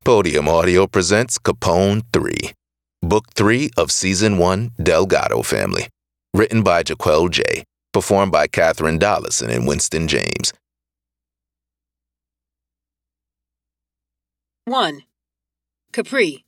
Podium Audio presents Capone 3, Book 3 of Season 1, Delgado Family. Written by Jaquel J. Performed by Catherine Dollison and Winston James. 1. Capri.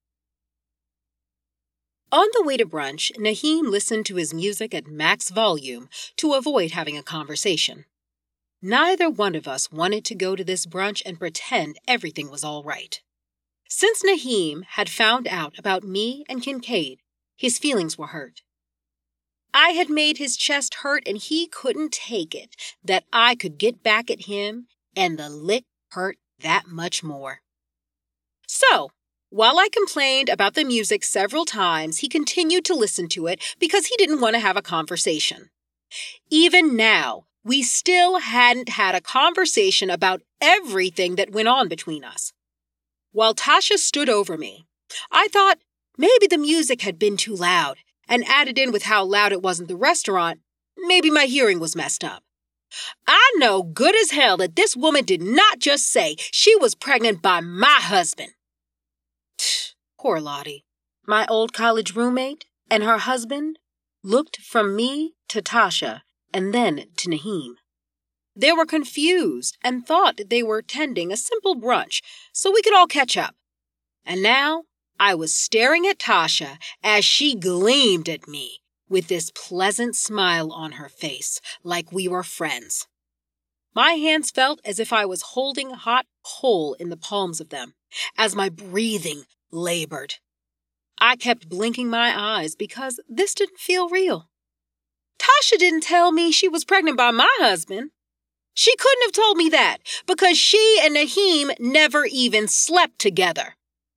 On the way to brunch, Naheem listened to his music at max volume to avoid having a conversation. Neither one of us wanted to go to this brunch and pretend everything was all right. Since Naheem had found out about me and Kincaid, his feelings were hurt. I had made his chest hurt and he couldn't take it that I could get back at him, and the lick hurt that much more. So, while I complained about the music several times, he continued to listen to it because he didn't want to have a conversation. Even now, we still hadn't had a conversation about everything that went on between us. While Tasha stood over me, I thought maybe the music had been too loud, and added in with how loud it was in the restaurant, maybe my hearing was messed up. I know good as hell that this woman did not just say she was pregnant by my husband. Poor Lottie, my old college roommate, and her husband looked from me to Tasha and then to Naheem. They were confused and thought they were attending a simple brunch so we could all catch up. And now I was staring at Tasha as she gleamed at me with this pleasant smile on her face, like we were friends. My hands felt as if I was holding hot coal in the palms of them, as my breathing labored. I kept blinking my eyes because this didn't feel real. Tasha didn't tell me she was pregnant by my husband. She couldn't have told me that because she and Naheem never even slept together.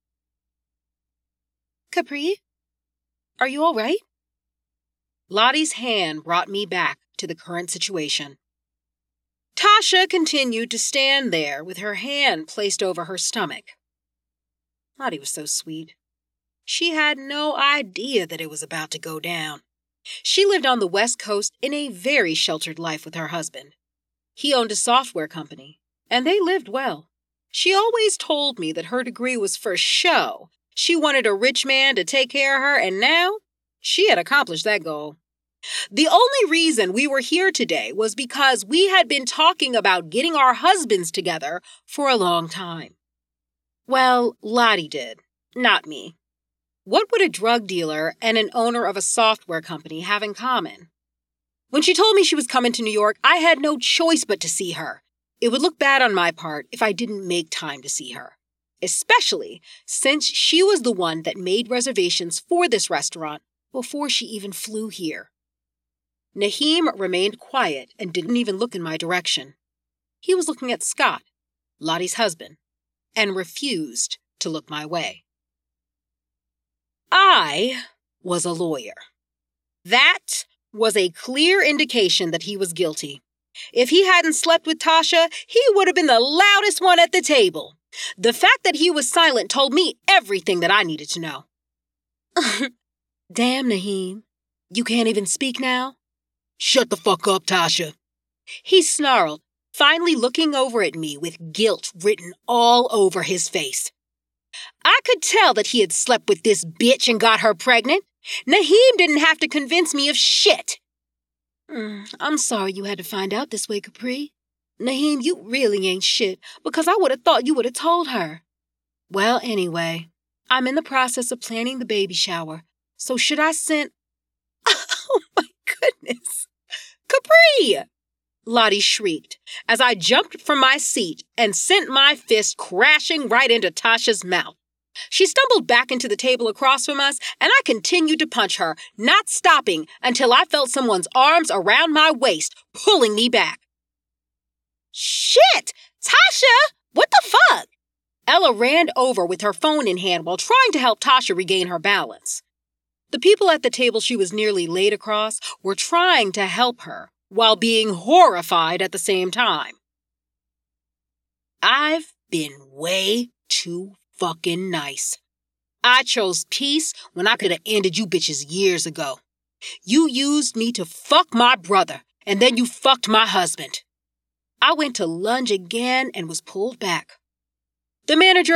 Capri, are you all right? Lottie's hand brought me back to the current situation. Tasha continued to stand there with her hand placed over her stomach. Lottie was so sweet. She had no idea that it was about to go down. She lived on the West Coast in a very sheltered life with her husband. He owned a software company, and they lived well. She always told me that her degree was for show. She wanted a rich man to take care of her, and now she had accomplished that goal. The only reason we were here today was because we had been talking about getting our husbands together for a long time. Well, Lottie did, not me. What would a drug dealer and an owner of a software company have in common? When she told me she was coming to New York, I had no choice but to see her. It would look bad on my part if I didn't make time to see her, especially since she was the one that made reservations for this restaurant before she even flew here. Naheem remained quiet and didn't even look in my direction. He was looking at Scott, Lottie's husband, and refused to look my way. I was a lawyer. That was a clear indication that he was guilty. If he hadn't slept with Tasha, he would have been the loudest one at the table. The fact that he was silent told me everything that I needed to know. Damn, Naheem. You can't even speak now? Shut the fuck up, Tasha. He snarled, finally looking over at me with guilt written all over his face. I could tell that he had slept with this bitch and got her pregnant. Naheem didn't have to convince me of shit. I'm sorry you had to find out this way, Capri. Naheem, you really ain't shit because I would have thought you would have told her. Well, anyway, I'm in the process of planning the baby shower. So should I send... Oh, my goodness. Capri! Lottie shrieked as I jumped from my seat and sent my fist crashing right into Tasha's mouth. She stumbled back into the table across from us, and I continued to punch her, not stopping until I felt someone's arms around my waist, pulling me back. Shit! Tasha! What the fuck? Ella ran over with her phone in hand while trying to help Tasha regain her balance. The people at the table she was nearly laid across were trying to help her while being horrified at the same time. I've been way too fucking nice. I chose peace when I could have ended you bitches years ago. You used me to fuck my brother, and then you fucked my husband. I went to lunge again and was pulled back. The manager